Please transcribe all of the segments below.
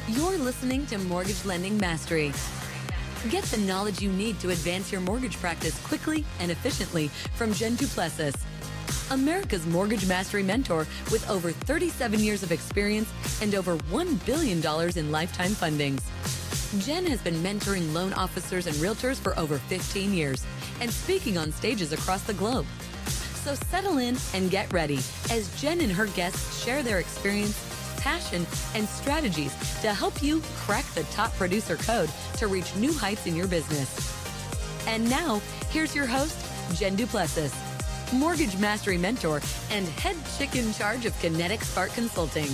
You're listening to Mortgage Lending Mastery. Get the knowledge you need to advance your mortgage practice quickly and efficiently from Jen Duplessis, America's Mortgage Mastery mentor with over 37 years of experience and over $1 billion in lifetime fundings. Jen has been mentoring loan officers and realtors for over 15 years and speaking on stages across the globe. So settle in and get ready as Jen and her guests share their experience, passion, and strategies to help you crack the top producer code to reach new heights in your business. And now, here's your host, Jen Duplessis, Mortgage Mastery mentor and head chick in charge of Kinetic Spark Consulting.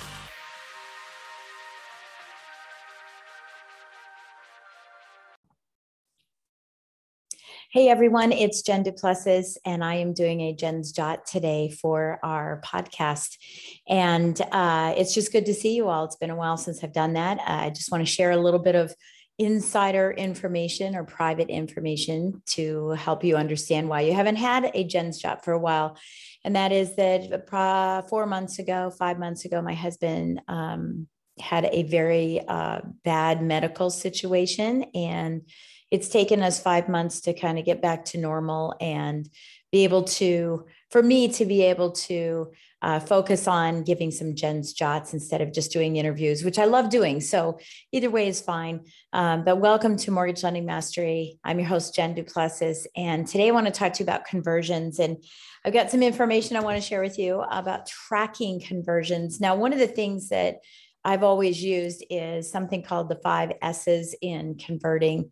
Hey everyone, it's Jen Duplessis, and I am doing a Jen's Jot today for our podcast. And it's just good to see you all. It's been a while since I've done that. I just want to share a little bit of insider information or private information to help you understand why you haven't had a Jen's Jot for a while. And that is that 5 months ago, my husband had a very bad medical situation, and it's taken us 5 months to kind of get back to normal and be able to, for me to be able to focus on giving some Jen's Jots instead of just doing interviews, which I love doing. So either way is fine. But welcome to Mortgage Lending Mastery. I'm your host, Jen Duplessis. And today I want to talk to you about conversions. And I've got some information I want to share with you about tracking conversions. Now, one of the things that I've always used is something called the 5 S's in converting.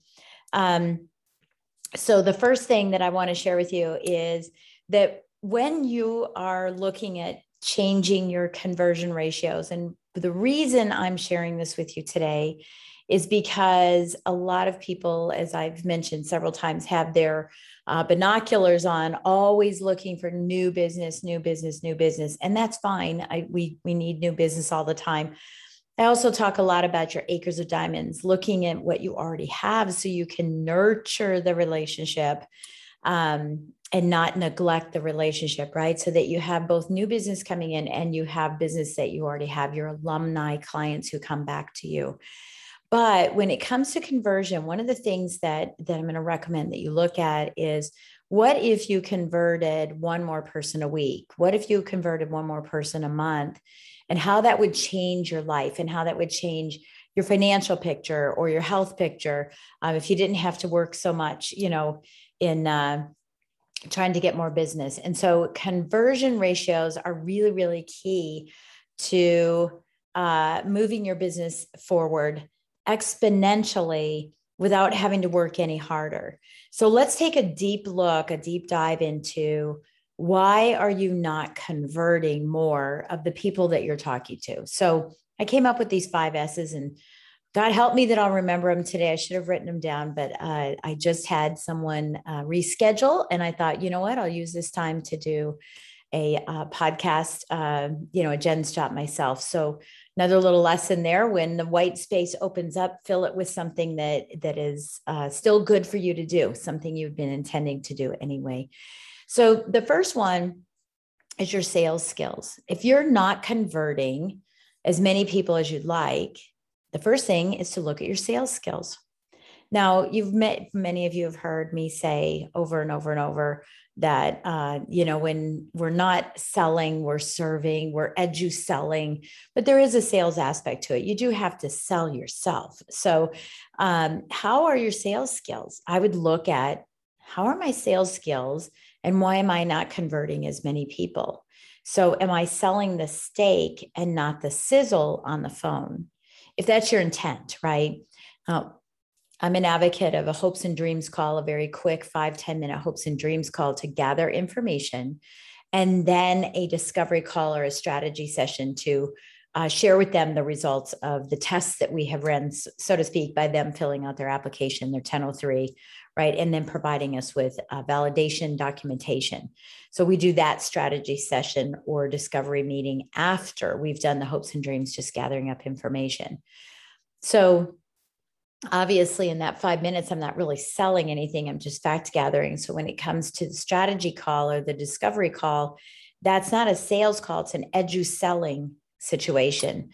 So the first thing that I want to share with you is that when you are looking at changing your conversion ratios, and the reason I'm sharing this with you today is because a lot of people, as I've mentioned several times, have their binoculars on, always looking for new business, and that's fine. We need new business all the time. I also talk a lot about your acres of diamonds, looking at what you already have so you can nurture the relationship and not neglect the relationship, right? So that you have both new business coming in and you have business that you already have, your alumni clients who come back to you. But when it comes to conversion, one of the things that I'm going to recommend that you look at is, what if you converted one more person a week? What if you converted one more person a month? And how that would change your life and how that would change your financial picture or your health picture if you didn't have to work so much, in trying to get more business. And so conversion ratios are really, really key to moving your business forward exponentially without having to work any harder. So let's take a deep dive into, why are you not converting more of the people that you're talking to? So I came up with these 5 S's, and God help me that I'll remember them today. I should have written them down, but I just had someone reschedule, and I thought, you know what, I'll use this time to do a podcast, a Jen's Jot myself. So another little lesson there: when the white space opens up, fill it with something that is still good for you to do, something you've been intending to do anyway. So the first one is your sales skills. If you're not converting as many people as you'd like, the first thing is to look at your sales skills. Now, many of you have heard me say over and over and over that, when we're not selling, we're serving, we're edu-selling, but there is a sales aspect to it. You do have to sell yourself. So how are your sales skills? I would look at, how are my sales skills? And why am I not converting as many people? So am I selling the steak and not the sizzle on the phone? If that's your intent, right? I'm an advocate of a hopes and dreams call, a very quick 5-10 minute hopes and dreams call to gather information, and then a discovery call or a strategy session to share with them the results of the tests that we have run, so to speak, by them filling out their application, their 1003, right? And then providing us with validation documentation. So we do that strategy session or discovery meeting after we've done the hopes and dreams, just gathering up information. So obviously in that 5 minutes, I'm not really selling anything. I'm just fact gathering. So when it comes to the strategy call or the discovery call, that's not a sales call. It's an edu-selling situation.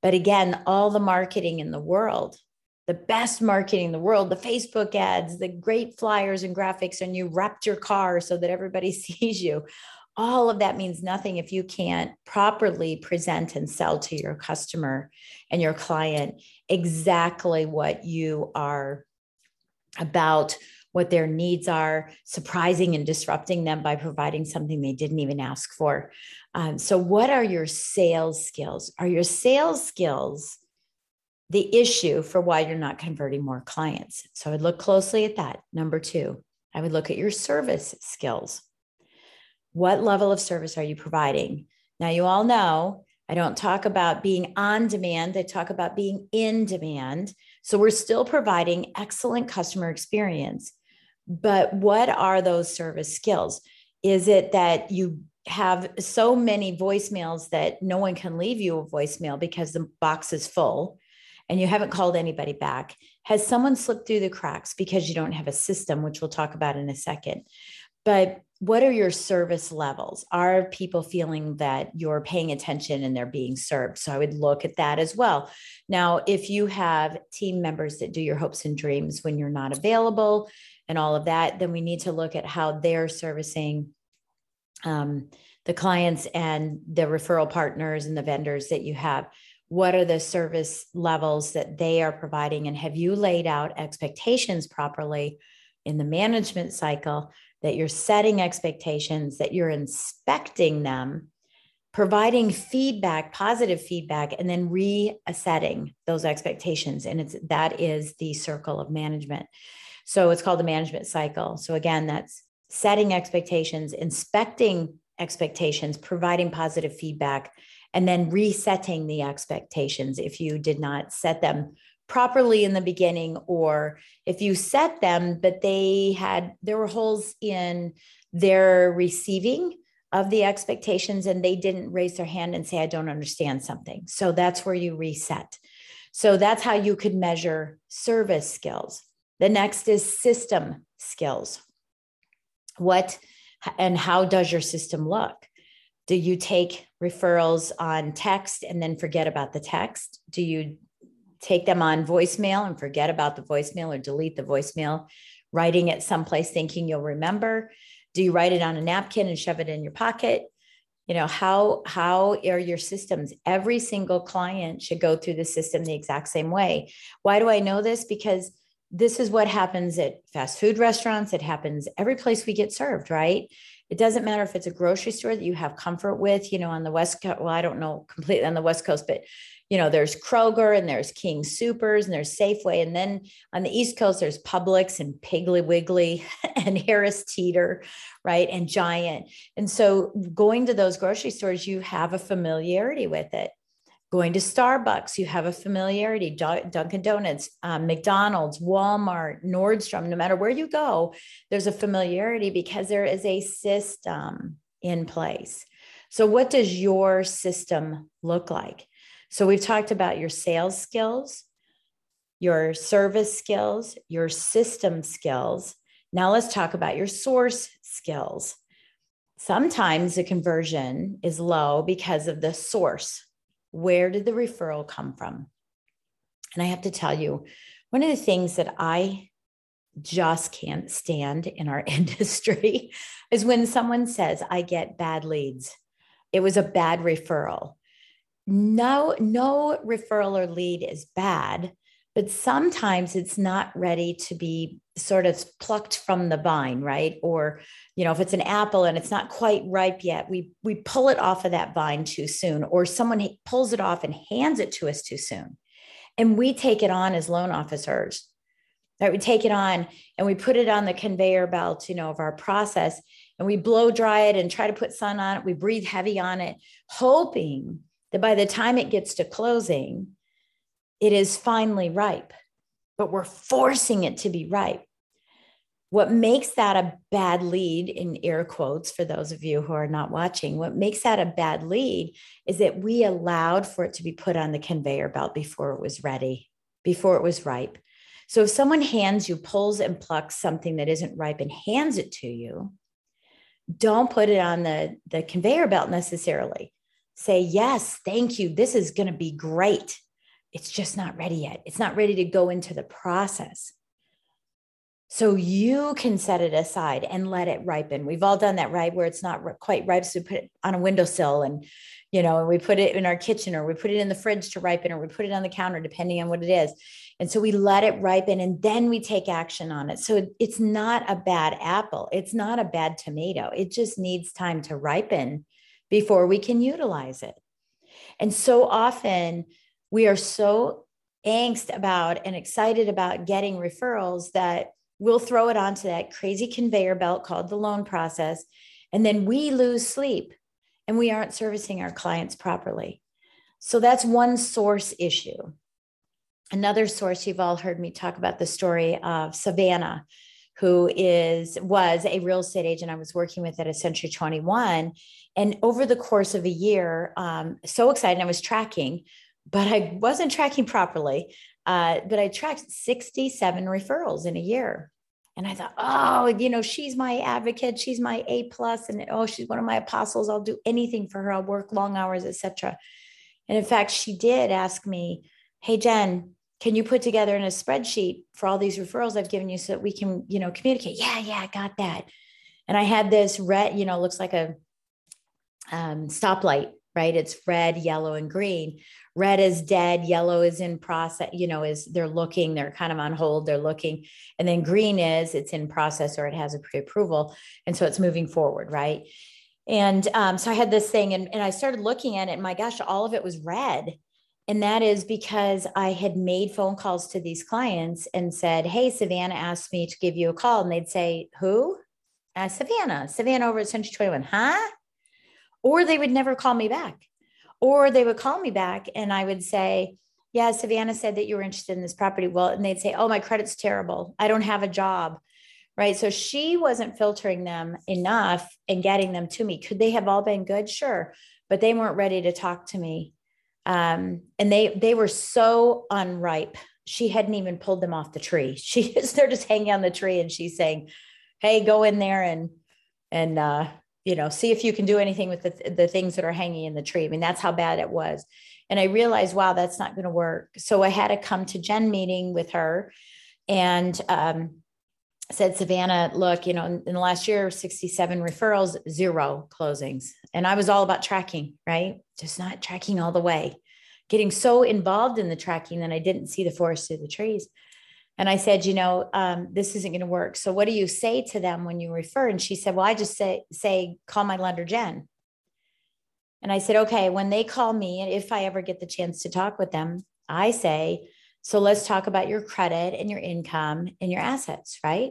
But again, all the marketing in the world, the best marketing in the world, the Facebook ads, the great flyers and graphics, and you wrapped your car so that everybody sees you. All of that means nothing if you can't properly present and sell to your customer and your client exactly what you are about, what their needs are, surprising and disrupting them by providing something they didn't even ask for. So what are your sales skills? Are your sales skills the issue for why you're not converting more clients? So I would look closely at that. Number two, I would look at your service skills. What level of service are you providing? Now, you all know I don't talk about being on demand. I talk about being in demand. So we're still providing excellent customer experience. But what are those service skills? Is it that you have so many voicemails that no one can leave you a voicemail because the box is full and you haven't called anybody back? Has someone slipped through the cracks because you don't have a system, which we'll talk about in a second? But what are your service levels? Are people feeling that you're paying attention and they're being served? So I would look at that as well. Now, if you have team members that do your hopes and dreams when you're not available and all of that, then we need to look at how they're servicing the clients and the referral partners and the vendors that you have. What are the service levels that they are providing? And have you laid out expectations properly in the management cycle, that you're setting expectations, that you're inspecting them, providing feedback, positive feedback, and then resetting those expectations? And that is the circle of management. So it's called the management cycle. So again, that's setting expectations, inspecting expectations, providing positive feedback, and then resetting the expectations if you did not set them properly in the beginning, or if you set them, but there were holes in their receiving of the expectations and they didn't raise their hand and say, I don't understand something. So that's where you reset. So that's how you could measure service skills. The next is system skills. What and how does your system look? Do you take referrals on text and then forget about the text? Do you take them on voicemail and forget about the voicemail, or delete the voicemail, writing it someplace thinking you'll remember? Do you write it on a napkin and shove it in your pocket? You know, how are your systems? Every single client should go through the system the exact same way. Why do I know this? Because this is what happens at fast food restaurants. It happens every place we get served, right? It doesn't matter if it's a grocery store that you have comfort with, you know, on the West Coast. Well, I don't know completely on the West Coast, but, you know, there's Kroger and there's King Soopers and there's Safeway. And then on the East Coast, there's Publix and Piggly Wiggly and Harris Teeter, right? And Giant. And so going to those grocery stores, you have a familiarity with it. Going to Starbucks, you have a familiarity. Dunkin' Donuts, McDonald's, Walmart, Nordstrom, no matter where you go, there's a familiarity because there is a system in place. So what does your system look like? So we've talked about your sales skills, your service skills, your system skills. Now let's talk about your source skills. Sometimes the conversion is low because of the source. Where did the referral come from? And I have to tell you, one of the things that I just can't stand in our industry is when someone says, I get bad leads. It was a bad referral. No referral or lead is bad, but sometimes it's not ready to be sort of plucked from the vine, right? Or, you know, if it's an apple and it's not quite ripe yet, we pull it off of that vine too soon, or someone pulls it off and hands it to us too soon. And we take it on as loan officers, right? We take it on and we put it on the conveyor belt, you know, of our process, and we blow dry it and try to put sun on it. We breathe heavy on it, hoping that by the time it gets to closing, it is finally ripe, but we're forcing it to be ripe. What makes that a bad lead, in air quotes, for those of you who are not watching, what makes that a bad lead is that we allowed for it to be put on the conveyor belt before it was ready, before it was ripe. So if someone pulls and plucks something that isn't ripe and hands it to you, don't put it on the conveyor belt necessarily. say, yes, thank you. This is going to be great. It's just not ready yet. It's not ready to go into the process. So you can set it aside and let it ripen. We've all done that, right? Where it's not quite ripe. So we put it on a windowsill and, we put it in our kitchen, or we put it in the fridge to ripen, or we put it on the counter, depending on what it is. And so we let it ripen and then we take action on it. So it's not a bad apple. It's not a bad tomato. It just needs time to ripen before we can utilize it. And so often we are so angst about and excited about getting referrals that we'll throw it onto that crazy conveyor belt called the loan process. And then we lose sleep and we aren't servicing our clients properly. So that's one source issue. Another source, you've all heard me talk about the story of Savannah, who was a real estate agent I was working with at a Century 21. And over the course of a year, so excited, I was tracking, but I wasn't tracking properly. But I tracked 67 referrals in a year. And I thought, she's my advocate. She's my A+. And she's one of my apostles. I'll do anything for her. I'll work long hours, etc. And in fact, she did ask me, hey, Jen, can you put together in a spreadsheet for all these referrals I've given you so that we can, communicate? Yeah, I got that. And I had this red, looks like a stoplight, right? It's red, yellow, and green. Red is dead, yellow is in process, they're looking, they're kind of on hold, they're looking. And then green is it's in process or it has a pre-approval. And so it's moving forward, right? And so I had this thing and I started looking at it and my gosh, all of it was red. And that is because I had made phone calls to these clients and said, hey, Savannah asked me to give you a call. And they'd say, who? Savannah over at Century 21. Huh? Or they would never call me back. Or they would call me back and I would say, yeah, Savannah said that you were interested in this property. Well, and they'd say, oh, my credit's terrible. I don't have a job, right? So she wasn't filtering them enough and getting them to me. Could they have all been good? Sure. But they weren't ready to talk to me. And they were so unripe. She hadn't even pulled them off the tree. They're just hanging on the tree and she's saying, hey, go in there and see if you can do anything with the things that are hanging in the tree. I mean, that's how bad it was. And I realized, wow, that's not going to work. So I had to come to Jen meeting with her and said, Savannah, look, in the last year, 67 referrals, 0 closings. And I was all about tracking, right? Just not tracking all the way, getting so involved in the tracking that I didn't see the forest through the trees. And I said, this isn't going to work. So what do you say to them when you refer? And she said, well, I just say, call my lender, Jen. And I said, okay, when they call me, and if I ever get the chance to talk with them, I say, so let's talk about your credit and your income and your assets, right?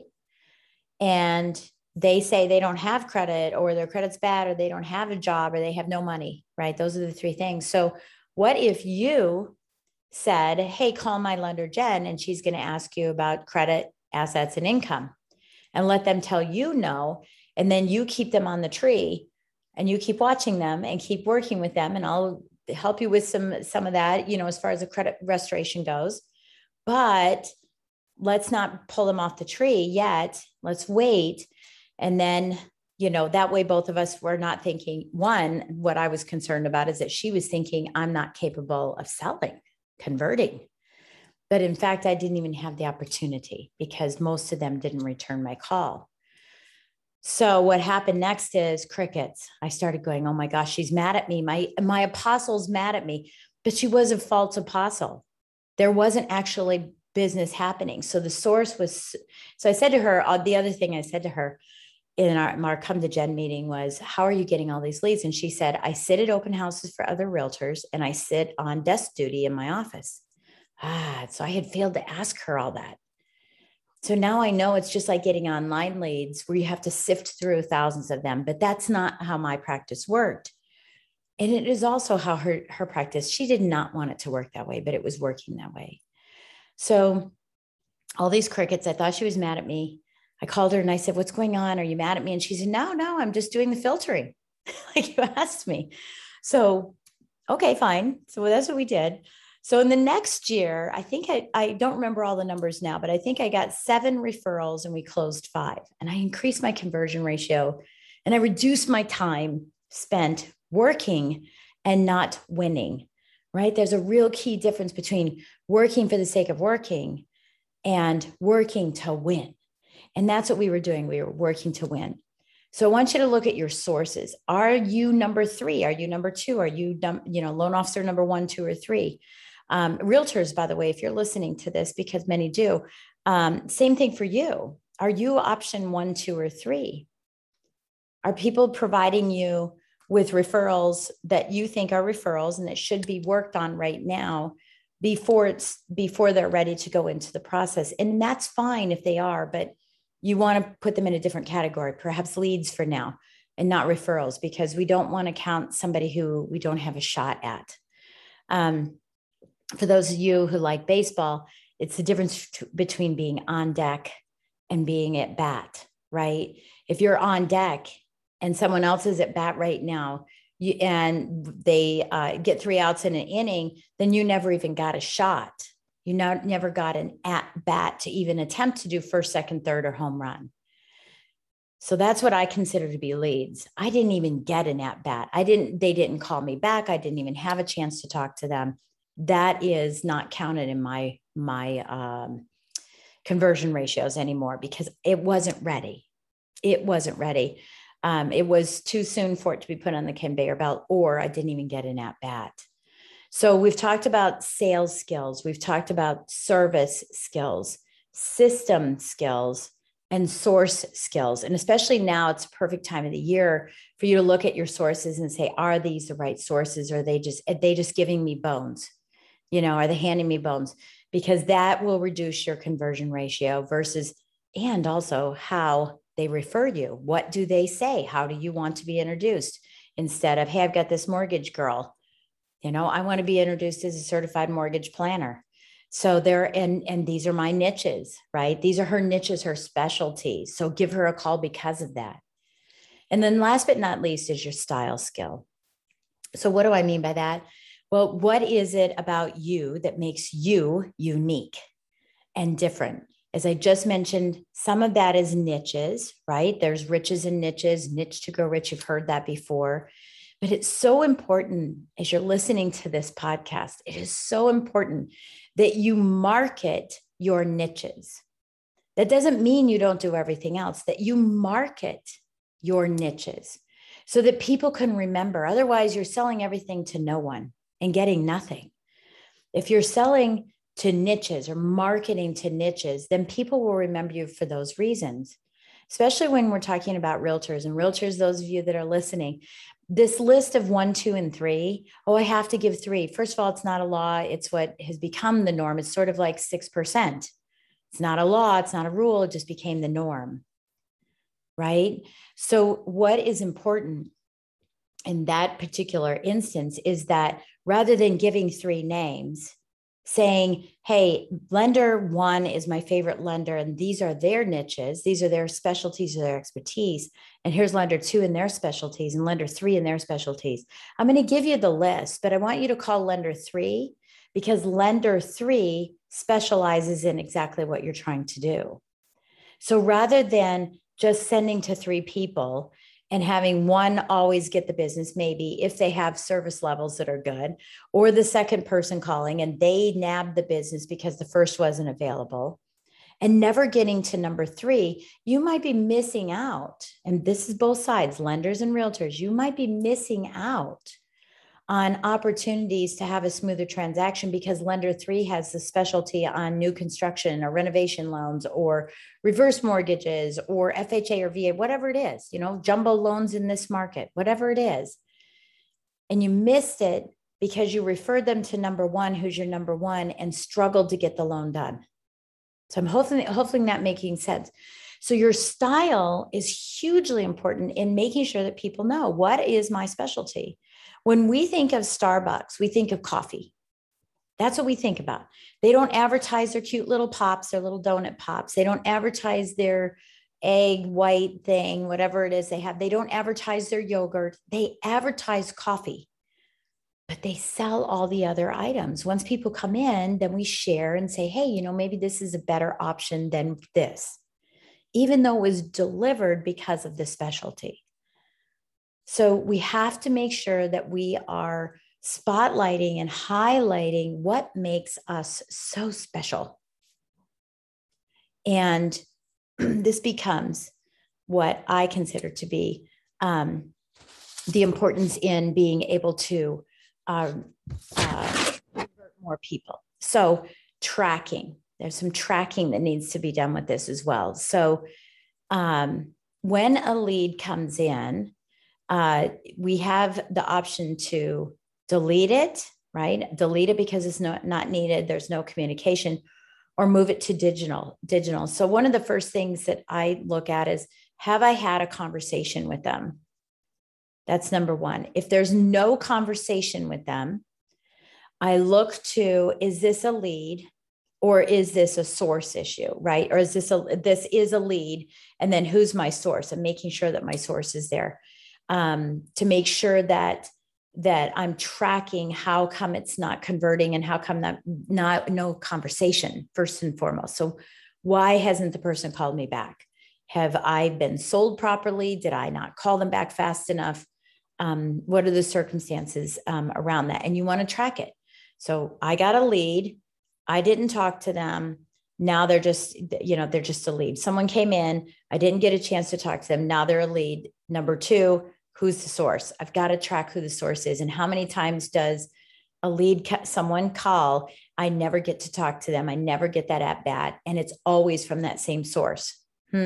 And they say they don't have credit or their credit's bad or they don't have a job or they have no money, right? Those are the 3 things. So what if you said, hey, call my lender, Jen, and she's going to ask you about credit, assets, and income, and let them tell you no. And then you keep them on the tree and you keep watching them and keep working with them. And I'll help you with some of that, as far as the credit restoration goes, but let's not pull them off the tree yet. Let's wait. And then, that way both of us were not thinking, one, what I was concerned about is that she was thinking I'm not capable of selling, converting. But in fact, I didn't even have the opportunity because most of them didn't return my call. So what happened next is crickets. I started going, oh my gosh, she's mad at me. My apostle's mad at me, but she was a false apostle. There wasn't actually business happening. So the source was, so I said to her, the other thing I said to her in our come to Jen meeting was, how are you getting all these leads? And she said, I sit at open houses for other realtors and I sit on desk duty in my office. So I had failed to ask her all that. So now I know it's just like getting online leads where you have to sift through thousands of them, but that's not how my practice worked. And it is also how her practice, she did not want it to work that way, but it was working that way. So all these crickets, I thought she was mad at me. I called her and I said, what's going on? Are you mad at me? And she said, no, I'm just doing the filtering like you asked me. So, okay, fine. So that's what we did. So in the next year, I think I don't remember all the numbers now, but I think I got 7 referrals and we closed 5. And I increased my conversion ratio and I reduced my time spent working and not winning, right? There's a real key difference between working for the sake of working and working to win. And that's what we were doing. We were working to win. So I want you to look at your sources. Are you number 3? Are you number 2? Are you, loan officer number 1, 2, or 3? Realtors, by the way, if you're listening to this, because many do, same thing for you. Are you option 1, 2, or 3? Are people providing you with referrals that you think are referrals and that should be worked on right now before they're ready to go into the process? And that's fine if they are, but you want to put them in a different category, perhaps leads for now and not referrals, because we don't want to count somebody who we don't have a shot at. For those of you who like baseball, it's the difference between being on deck and being at bat, right? If you're on deck and someone else is at bat right now, and they get 3 outs in an inning, then you never even got a shot. You never got an at bat to even attempt to do first, second, third, or home run. So that's what I consider to be leads. I didn't even get an at bat. They didn't call me back. I didn't even have a chance to talk to them. That is not counted in my conversion ratios anymore, because it wasn't ready. It wasn't ready. It was too soon for it to be put on the conveyor belt, or I didn't even get an at bat. So we've talked about sales skills. We've talked about service skills, system skills, and source skills. And especially now, it's a perfect time of the year for you to look at your sources and say, are these the right sources? Or are they just giving me bones? Are they handing me bones? Because that will reduce your conversion ratio versus, and also how they refer you. What do they say? How do you want to be introduced? Instead of, hey, I've got this mortgage girl. I want to be introduced as a certified mortgage planner. So and these are my niches, right? These are her niches, her specialties. So give her a call because of that. And then last but not least is your style skill. So what do I mean by that? Well, what is it about you that makes you unique and different? As I just mentioned, some of that is niches, right? There's riches and niches, niche to grow rich. You've heard that before. But it's so important as you're listening to this podcast, it is so important that you market your niches. That doesn't mean you don't do everything else, that you market your niches so that people can remember. Otherwise, you're selling everything to no one and getting nothing. If you're selling to niches or marketing to niches, then people will remember you for those reasons, especially when we're talking about realtors. And realtors, those of you that are listening, this list of 1, 2, and 3, I have to give 3. First of all, it's not a law. It's what has become the norm. It's sort of like 6%. It's not a law. It's not a rule. It just became the norm, right? So what is important in that particular instance is that rather than giving 3 names, saying, hey, lender 1 is my favorite lender, and these are their niches. These are their specialties or their expertise. And here's lender 2 and their specialties, and lender 3 and their specialties. I'm going to give you the list, but I want you to call lender 3 because lender 3 specializes in exactly what you're trying to do. So rather than just sending to 3 people and having 1 always get the business, maybe if they have service levels that are good, or the second person calling and they nab the business because the first wasn't available, and never getting to number 3, you might be missing out. And this is both sides, lenders and realtors. You might be missing out on opportunities to have a smoother transaction because lender 3 has the specialty on new construction or renovation loans or reverse mortgages or FHA or VA, whatever it is, jumbo loans in this market, whatever it is. And you missed it because you referred them to number 1, who's your number 1, and struggled to get the loan done. So I'm hopefully that making sense. So your style is hugely important in making sure that people know what is my specialty. When we think of Starbucks, we think of coffee. That's what we think about. They don't advertise their cute little pops, their little donut pops. They don't advertise their egg white thing, whatever it is they have. They don't advertise their yogurt. They advertise coffee, but they sell all the other items. Once people come in, then we share and say, hey, maybe this is a better option than this, even though it was delivered because of the specialty. So we have to make sure that we are spotlighting and highlighting what makes us so special. And this becomes what I consider to be the importance in being able to convert more people. So tracking, there's some tracking that needs to be done with this as well. So when a lead comes in, we have the option to delete it, right? Delete it because it's not needed. There's no communication, or move it to digital. So one of the first things that I look at is, have I had a conversation with them? That's number one. If there's no conversation with them, I look to, is this a lead or is this a source issue, right? Or is this is a lead, and then who's my source? I'm making sure that my source is there, to make sure that I'm tracking how come it's not converting and how come that no conversation first and foremost. So why hasn't the person called me back? Have I been sold properly? Did I not call them back fast enough? What are the circumstances around that? And you want to track it. So I got a lead. I didn't talk to them. Now they're just a lead. Someone came in. I didn't get a chance to talk to them. Now they're a lead. Number two, who's the source? I've got to track who the source is. And how many times does a lead, someone call, I never get to talk to them. I never get that at bat. And it's always from that same source.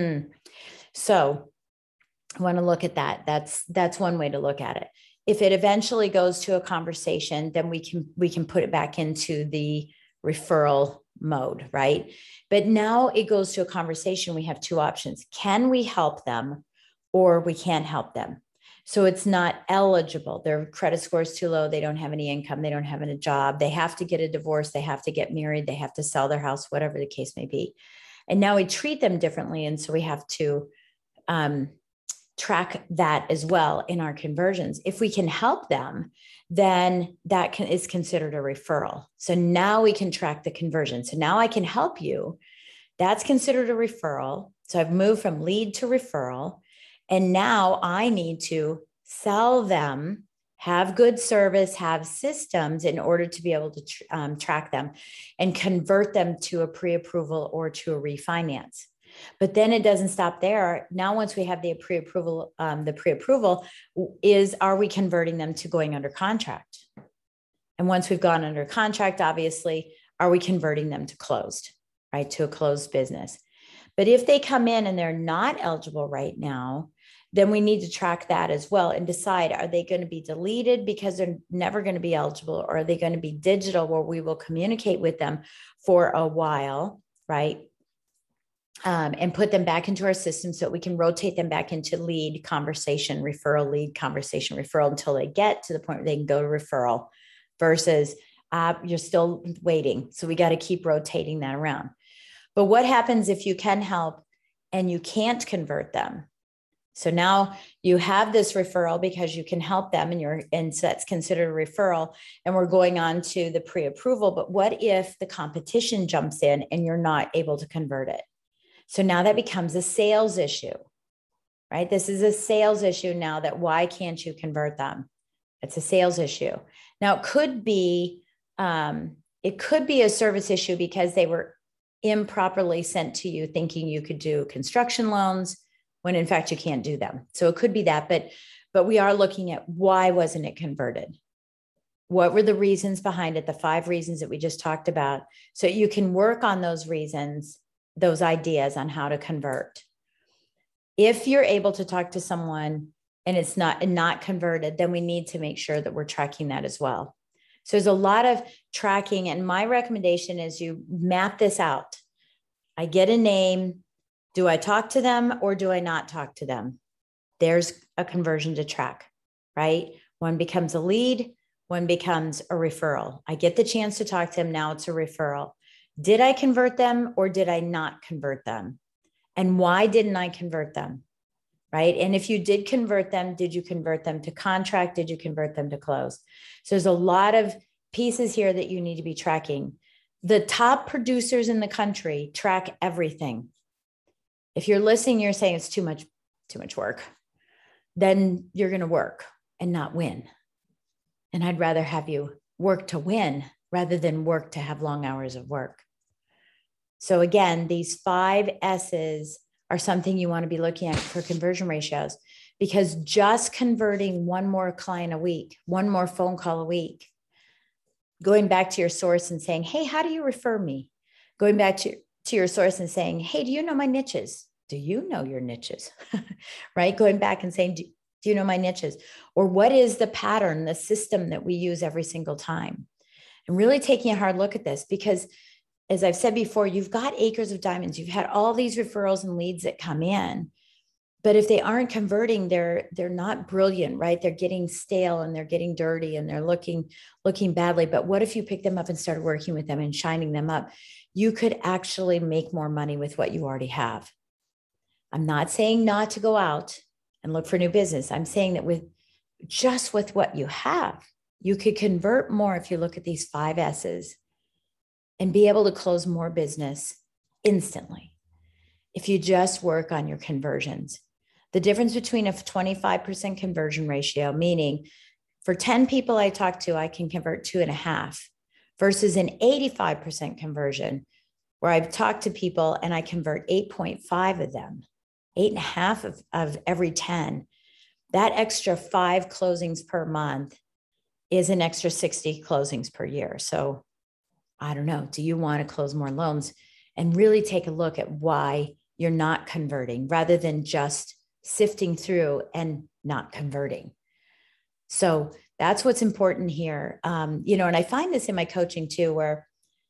So I want to look at that. That's one way to look at it. If it eventually goes to a conversation, then we can put it back into the referral mode, right? But now it goes to a conversation. We have two options. Can we help them, or we can't help them? So it's not eligible. Their credit score is too low. They don't have any income. They don't have a job. They have to get a divorce. They have to get married. They have to sell their house, whatever the case may be. And now we treat them differently. And so we have to track that as well in our conversions. If we can help them, then that is considered a referral. So now we can track the conversion. So now I can help you. That's considered a referral. So I've moved from lead to referral. And now I need to sell them, have good service, have systems in order to be able to track them and convert them to a pre-approval or to a refinance. But then it doesn't stop there. Now, once we have the pre-approval, is, are we converting them to going under contract? And once we've gone under contract, obviously, are we converting them to closed, right? To a closed business. But if they come in and they're not eligible right now, then we need to track that as well and decide, are they going to be deleted because they're never going to be eligible, or are they going to be digital where we will communicate with them for a while, right? And put them back into our system so that we can rotate them back into lead conversation, referral, lead conversation, referral, until they get to the point where they can go to referral versus you're still waiting. So we got to keep rotating that around. But what happens if you can help and you can't convert them? So now you have this referral because you can help them, and so that's considered a referral, and we're going on to the pre-approval. But what if the competition jumps in and you're not able to convert it? So now that becomes a sales issue, right? This is a sales issue now, that why can't you convert them? It's a sales issue. Now it could be a service issue because they were improperly sent to you thinking you could do construction loans when in fact you can't do them. So it could be that, but we are looking at why wasn't it converted? What were the reasons behind it? The 5 reasons that we just talked about. So you can work on those reasons, those ideas on how to convert. If you're able to talk to someone and it's not converted, then we need to make sure that we're tracking that as well. So there's a lot of tracking, and my recommendation is you map this out. I get a name. Do I talk to them or do I not talk to them? There's a conversion to track, right? One becomes a lead, one becomes a referral. I get the chance to talk to them. Now it's a referral. Did I convert them or did I not convert them? And why didn't I convert them? Right? And if you did convert them, did you convert them to contract? Did you convert them to close? So there's a lot of pieces here that you need to be tracking. The top producers in the country track everything. If you're listening, you're saying it's too much work. then you're going to work and not win. And I'd rather have you work to win rather than work to have long hours of work. So again, these 5 S's are something you want to be looking at for conversion ratios, because just converting one more client a week, one more phone call a week, going back to your source and saying, hey, how do you refer me? Going back to your source and saying, hey, do you know my niches? Do you know your niches? Right? Going back and saying, do you know my niches? Or what is the pattern, the system that we use every single time? And really taking a hard look at this, because as I've said before, you've got acres of diamonds. You've had all these referrals and leads that come in, but if they aren't converting, they're not brilliant, right? They're getting stale and they're getting dirty and they're looking badly. But what if you pick them up and started working with them and shining them up? You could actually make more money with what you already have. I'm not saying not to go out and look for new business. I'm saying that with what you have, you could convert more if you look at these 5 S's and be able to close more business instantly if you just work on your conversions. The difference between a 25% conversion ratio, meaning for 10 people I talk to, I can convert 2.5, versus an 85% conversion where I've talked to people and I convert 8.5 of them, 8.5 of every 10. That extra 5 closings per month is an extra 60 closings per year. So I don't know, do you want to close more loans? And really take a look at why you're not converting rather than just sifting through and not converting. So that's what's important here. And I find this in my coaching too, where,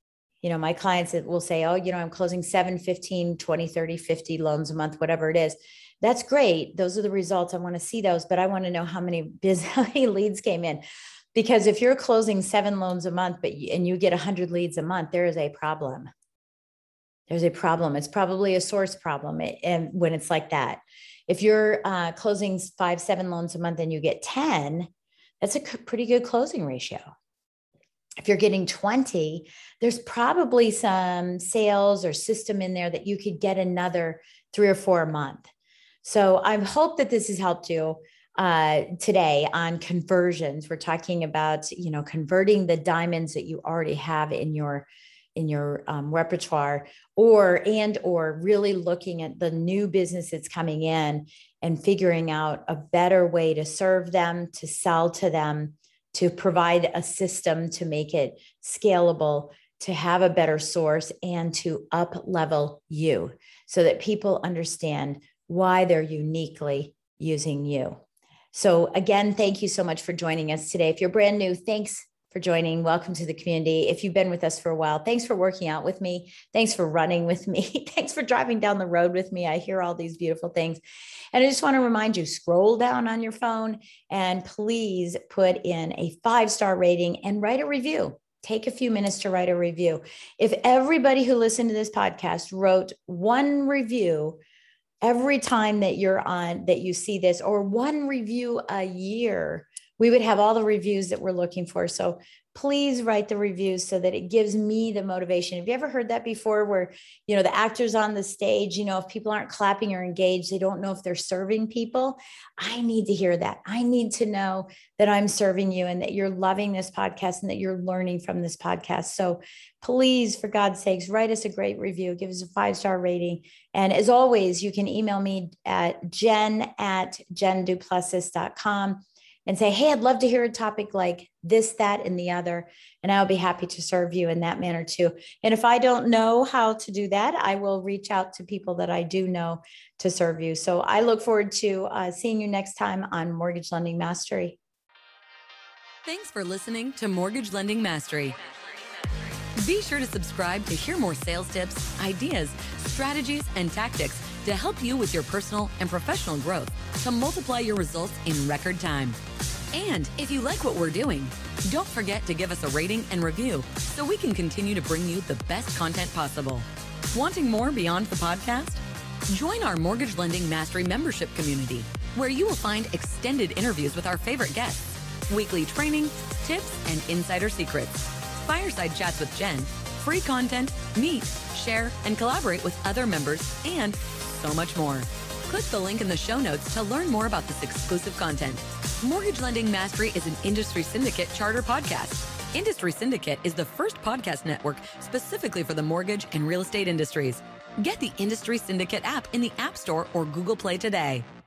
my clients will say, oh, I'm closing 7, 15, 20, 30, 50 loans a month, whatever it is. That's great. Those are the results. I want to see those, but I want to know how many leads came in. Because if you're closing 7 loans a month, and you get 100 leads a month, there is a problem. There's a problem. It's probably a source problem. And when it's like that, if you're closing 5, 7 loans a month and you get 10, that's a pretty good closing ratio. If you're getting 20, there's probably some sales or system in there that you could get another 3 or 4 a month. So I hope that this has helped you today on conversions. We're talking about, converting the diamonds that you already have in your repertoire, or really looking at the new business that's coming in and figuring out a better way to serve them, to sell to them, to provide a system to make it scalable, to have a better source, and to up level you so that people understand why they're uniquely using you. So again, thank you so much for joining us today. If you're brand new, thanks for joining. Welcome to the community. If you've been with us for a while, thanks for working out with me. Thanks for running with me. Thanks for driving down the road with me. I hear all these beautiful things. And I just want to remind you, scroll down on your phone and please put in a 5-star rating and write a review. Take a few minutes to write a review. If everybody who listened to this podcast wrote 1 review every time that you see this, or 1 review a year, we would have all the reviews that we're looking for. So please write the reviews so that it gives me the motivation. Have you ever heard that before, where, the actors on the stage, if people aren't clapping or engaged, they don't know if they're serving people? I need to hear that. I need to know that I'm serving you and that you're loving this podcast and that you're learning from this podcast. So please, for God's sakes, write us a great review, give us a 5-star rating. And as always, you can email me at jen@jenduplessis.com. and say, hey, I'd love to hear a topic like this, that, and the other. And I'll be happy to serve you in that manner too. And if I don't know how to do that, I will reach out to people that I do know to serve you. So I look forward to seeing you next time on Mortgage Lending Mastery. Thanks for listening to Mortgage Lending Mastery. Be sure to subscribe to hear more sales tips, ideas, strategies, and tactics to help you with your personal and professional growth to multiply your results in record time. And if you like what we're doing, don't forget to give us a rating and review so we can continue to bring you the best content possible. Wanting more beyond the podcast? Join our Mortgage Lending Mastery membership community, where you will find extended interviews with our favorite guests, weekly training, tips, and insider secrets, fireside chats with Jen, free content, meet, share, and collaborate with other members, and so much more. Click the link in the show notes to learn more about this exclusive content. Mortgage Lending Mastery is an Industry Syndicate charter podcast. Industry Syndicate is the first podcast network specifically for the mortgage and real estate industries. Get the Industry Syndicate app in the App Store or Google Play today.